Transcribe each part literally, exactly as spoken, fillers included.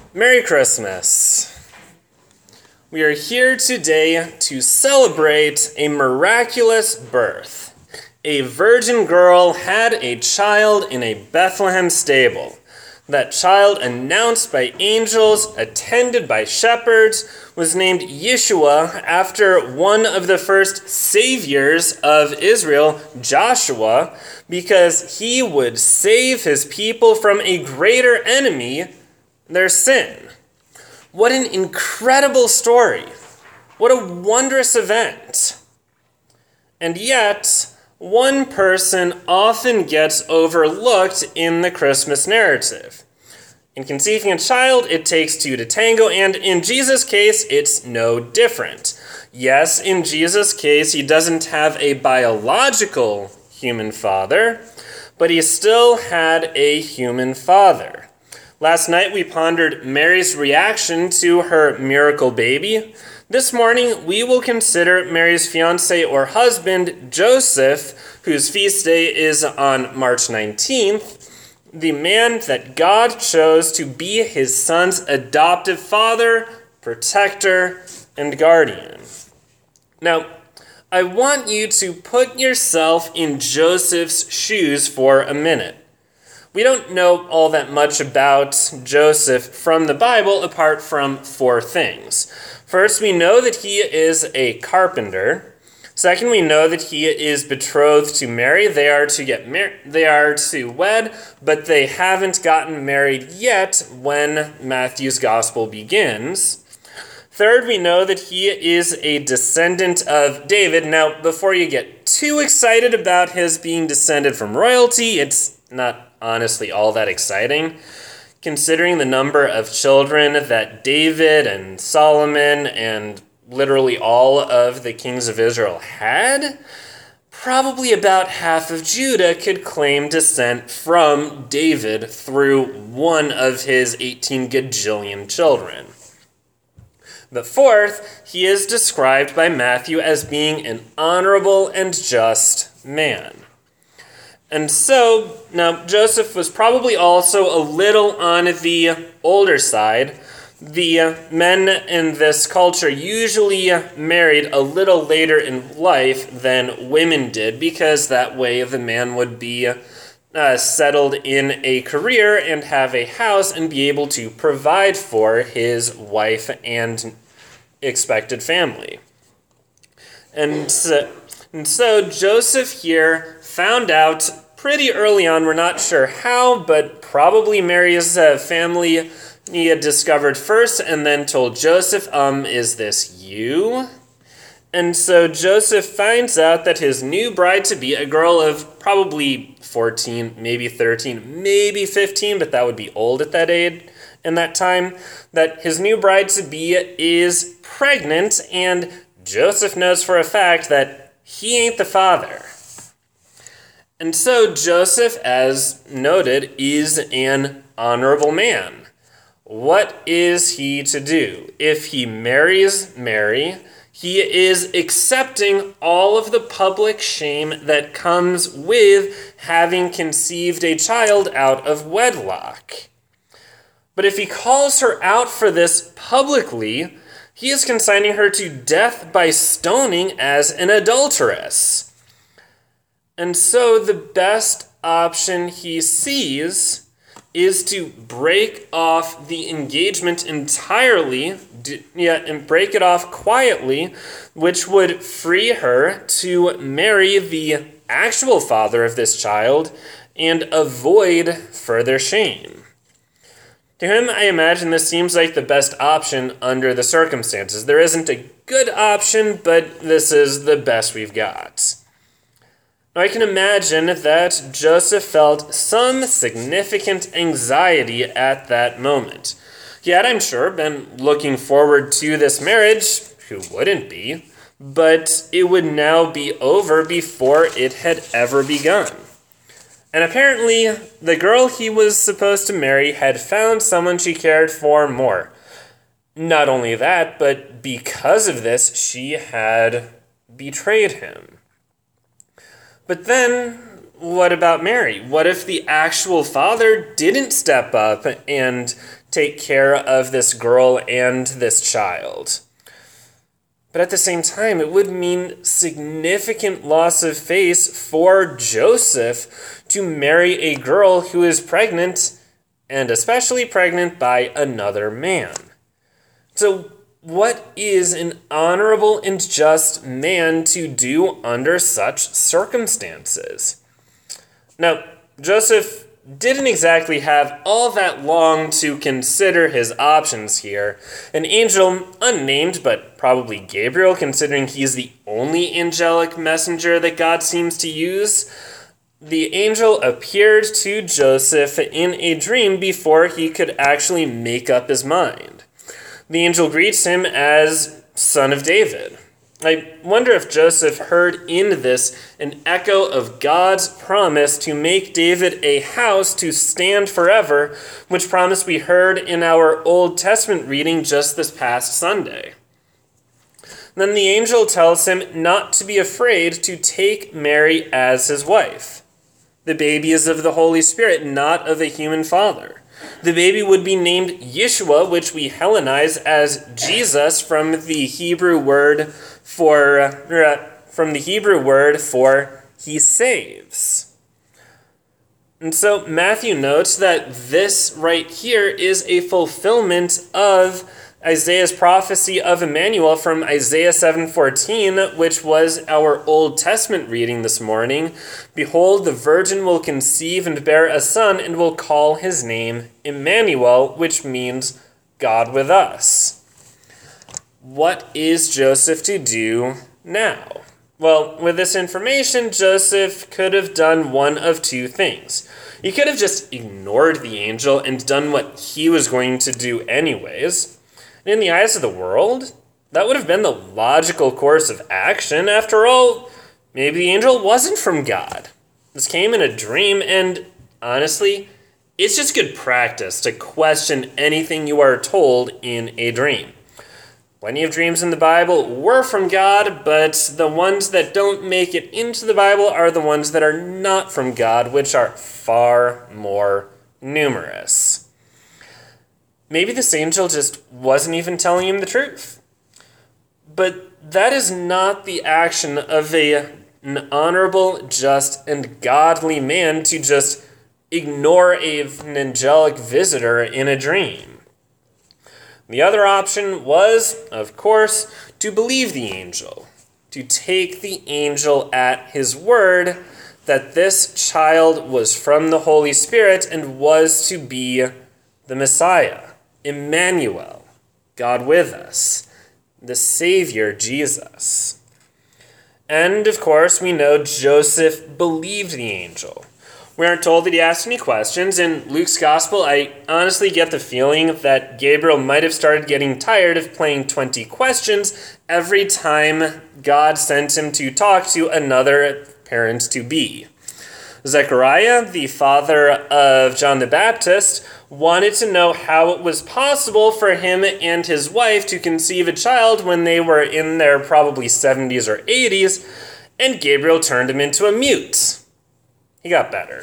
Merry Christmas. We are here today to celebrate a miraculous birth. A virgin girl had a child in a Bethlehem stable. That child, announced by angels, attended by shepherds, was named Yeshua after one of the first saviors of Israel, Joshua, because he would save his people from a greater enemy, their sin. What an incredible story. What a wondrous event. And yet, one person often gets overlooked in the Christmas narrative. In conceiving a child, it takes two to tango, and in Jesus' case, it's no different. Yes, in Jesus' case, he doesn't have a biological human father, but he still had a human father. Last night, we pondered Mary's reaction to her miracle baby. This morning, we will consider Mary's fiancé or husband, Joseph, whose feast day is on March nineteenth, the man that God chose to be his son's adoptive father, protector, and guardian. Now, I want you to put yourself in Joseph's shoes for a minute. We don't know all that much about Joseph from the Bible apart from four things. First, we know that he is a carpenter. Second, we know that he is betrothed to Mary. They are to get mar- they are to wed, but they haven't gotten married yet when Matthew's gospel begins. Third, we know that he is a descendant of David. Now, before you get too excited about his being descended from royalty, it's not honestly all that exciting, considering the number of children that David and Solomon and literally all of the kings of Israel had. Probably about half of Judah could claim descent from David through one of his eighteen gajillion children. But fourth, he is described by Matthew as being an honorable and just man. And so, now, Joseph was probably also a little on the older side. The men in this culture usually married a little later in life than women did, because that way the man would be uh, settled in a career and have a house and be able to provide for his wife and expected family. And so, and so Joseph here found out pretty early on, we're not sure how, but probably Mary's uh, family he had discovered first and then told Joseph, um, is this you? And so Joseph finds out that his new bride-to-be, a girl of probably fourteen, maybe thirteen, maybe fifteen, but that would be old at that age, in that time, that his new bride-to-be is pregnant, and Joseph knows for a fact that he ain't the father. And so Joseph, as noted, is an honorable man. What is he to do? If he marries Mary, he is accepting all of the public shame that comes with having conceived a child out of wedlock. But if he calls her out for this publicly, he is consigning her to death by stoning as an adulteress. And so the best option he sees is to break off the engagement entirely, yeah, and break it off quietly, which would free her to marry the actual father of this child and avoid further shame. To him, I imagine this seems like the best option under the circumstances. There isn't a good option, but this is the best we've got. Now, I can imagine that Joseph felt some significant anxiety at that moment. He had, I'm sure, been looking forward to this marriage. Who wouldn't be? But it would now be over before it had ever begun. And apparently, the girl he was supposed to marry had found someone she cared for more. Not only that, but because of this, she had betrayed him. But then, what about Mary? What if the actual father didn't step up and take care of this girl and this child? But at the same time, it would mean significant loss of face for Joseph to marry a girl who is pregnant, and especially pregnant by another man. So what is an honorable and just man to do under such circumstances? Now, Joseph didn't exactly have all that long to consider his options here. An angel, unnamed but probably Gabriel, considering he's the only angelic messenger that God seems to use, the angel appeared to Joseph in a dream before he could actually make up his mind. The angel greets him as Son of David. I wonder if Joseph heard in this an echo of God's promise to make David a house to stand forever, which promise we heard in our Old Testament reading just this past Sunday. Then the angel tells him not to be afraid to take Mary as his wife. The baby is of the Holy Spirit, not of a human father. The baby would be named Yeshua, which we Hellenize as Jesus from the Hebrew word for uh, from the Hebrew word for he saves. And so Matthew notes that this right here is a fulfillment of Isaiah's prophecy of Emmanuel from Isaiah seven fourteen, which was our Old Testament reading this morning. Behold, the virgin will conceive and bear a son, and will call his name Emmanuel, which means God with us. What is Joseph to do now? Well, with this information, Joseph could have done one of two things. He could have just ignored the angel and done what he was going to do anyways. In the eyes of the world, that would have been the logical course of action. After all, maybe the angel wasn't from God. This came in a dream, and honestly, it's just good practice to question anything you are told in a dream. Plenty of dreams in the Bible were from God, but the ones that don't make it into the Bible are the ones that are not from God, which are far more numerous. Maybe this angel just wasn't even telling him the truth. But that is not the action of a, an honorable, just, and godly man to just ignore a, an angelic visitor in a dream. The other option was, of course, to believe the angel, to take the angel at his word that this child was from the Holy Spirit and was to be the Messiah. Emmanuel, God with us, the Savior Jesus. And of course, we know Joseph believed the angel. We aren't told that he asked any questions. In Luke's gospel, I honestly get the feeling that Gabriel might have started getting tired of playing twenty questions every time God sent him to talk to another parent-to-be. Zechariah, the father of John the Baptist, wanted to know how it was possible for him and his wife to conceive a child when they were in their probably seventies or eighties, and Gabriel turned him into a mute. He got better.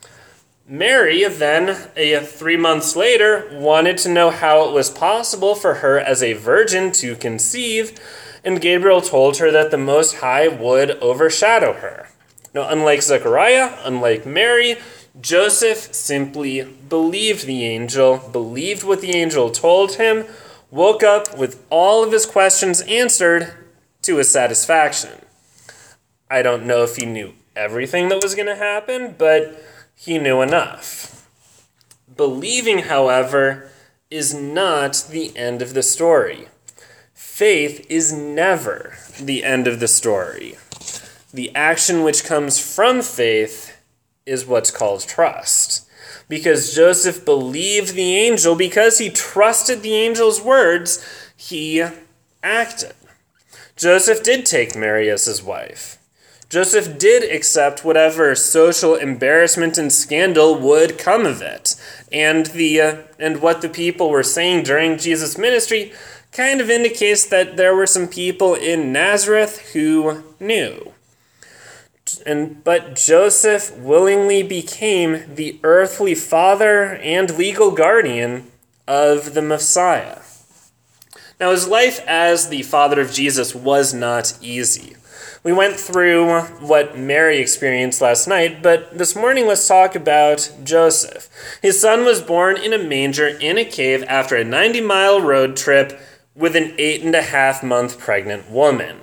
Mary, then, a, three months later, wanted to know how it was possible for her as a virgin to conceive, and Gabriel told her that the Most High would overshadow her. Now, unlike Zechariah, unlike Mary, Joseph simply believed the angel, believed what the angel told him, woke up with all of his questions answered to his satisfaction. I don't know if he knew everything that was going to happen, but he knew enough. Believing, however, is not the end of the story. Faith is never the end of the story. The action which comes from faith is what's called trust. Because Joseph believed the angel, because he trusted the angel's words, he acted. Joseph did take Mary as his wife. Joseph did accept whatever social embarrassment and scandal would come of it. And the uh, and what the people were saying during Jesus' ministry kind of indicates that there were some people in Nazareth who knew. And but Joseph willingly became the earthly father and legal guardian of the Messiah. Now, his life as the father of Jesus was not easy. We went through what Mary experienced last night, but this morning let's talk about Joseph. His son was born in a manger in a cave after a ninety-mile road trip with an eight and a half month pregnant woman.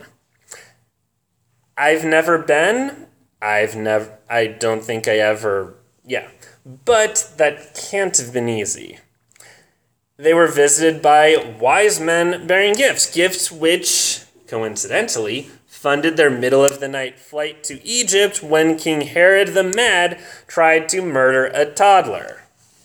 I've never been. I've never. I don't think I ever. Yeah. But that can't have been easy. They were visited by wise men bearing gifts, gifts which, coincidentally, funded their middle-of-the-night flight to Egypt when King Herod the Mad tried to murder a toddler.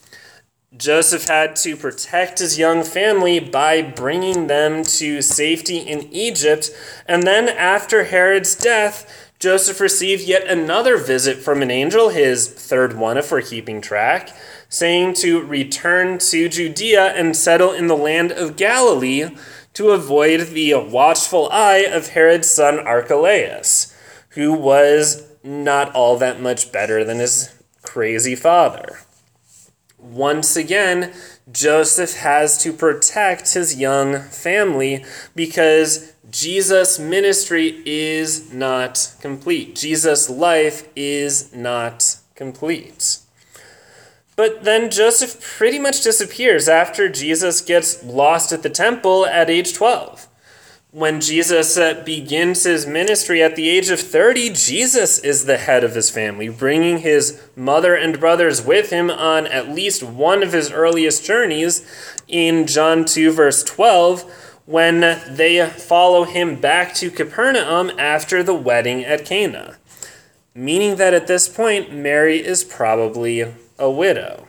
Joseph had to protect his young family by bringing them to safety in Egypt, and then after Herod's death, Joseph received yet another visit from an angel, his third one if we're keeping track, saying to return to Judea and settle in the land of Galilee to avoid the watchful eye of Herod's son Archelaus, who was not all that much better than his crazy father. Once again, Joseph has to protect his young family because Jesus' ministry is not complete. Jesus' life is not complete. But then Joseph pretty much disappears after Jesus gets lost at the temple at age twelve. When Jesus uh, begins his ministry at the age of thirty, Jesus is the head of his family, bringing his mother and brothers with him on at least one of his earliest journeys in John two, verse twelve, when they follow him back to Capernaum after the wedding at Cana, meaning that at this point, Mary is probably a widow.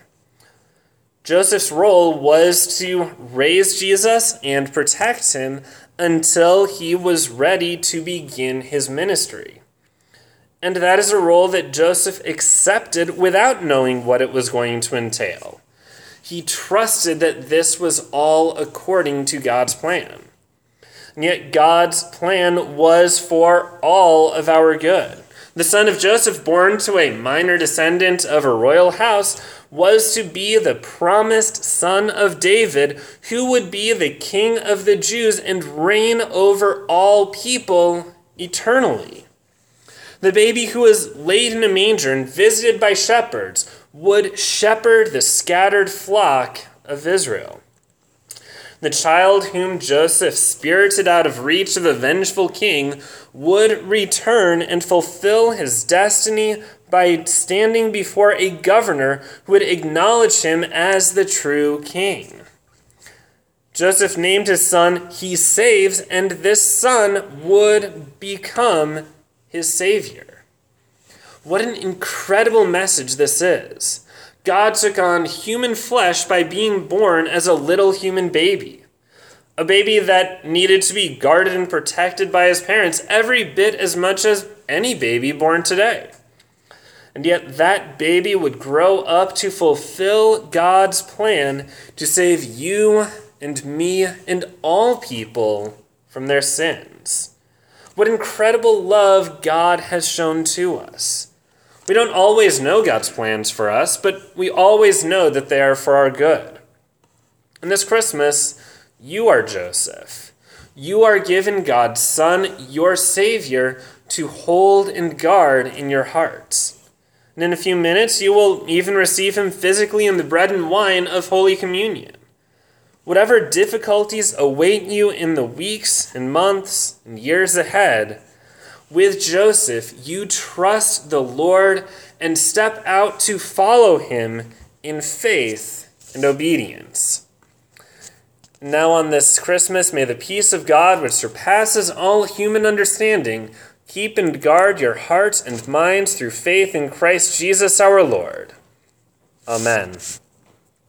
Joseph's role was to raise Jesus and protect him until he was ready to begin his ministry. And that is a role that Joseph accepted without knowing what it was going to entail. He trusted that this was all according to God's plan. And yet God's plan was for all of our good. The son of Joseph, born to a minor descendant of a royal house, was to be the promised son of David, who would be the king of the Jews and reign over all people eternally. The baby who was laid in a manger and visited by shepherds would shepherd the scattered flock of Israel. The child whom Joseph spirited out of reach of a vengeful king would return and fulfill his destiny by standing before a governor who would acknowledge him as the true king. Joseph named his son He Saves, and this son would become his savior. What an incredible message this is. God took on human flesh by being born as a little human baby. A baby that needed to be guarded and protected by his parents every bit as much as any baby born today. And yet that baby would grow up to fulfill God's plan to save you and me and all people from their sins. What incredible love God has shown to us. We don't always know God's plans for us, but we always know that they are for our good. And this Christmas, you are Joseph. You are given God's Son, your Savior, to hold and guard in your hearts. And in a few minutes, you will even receive him physically in the bread and wine of Holy Communion. Whatever difficulties await you in the weeks and months and years ahead, with Joseph, you trust the Lord and step out to follow him in faith and obedience. Now on this Christmas, may the peace of God, which surpasses all human understanding, keep and guard your hearts and minds through faith in Christ Jesus our Lord. Amen.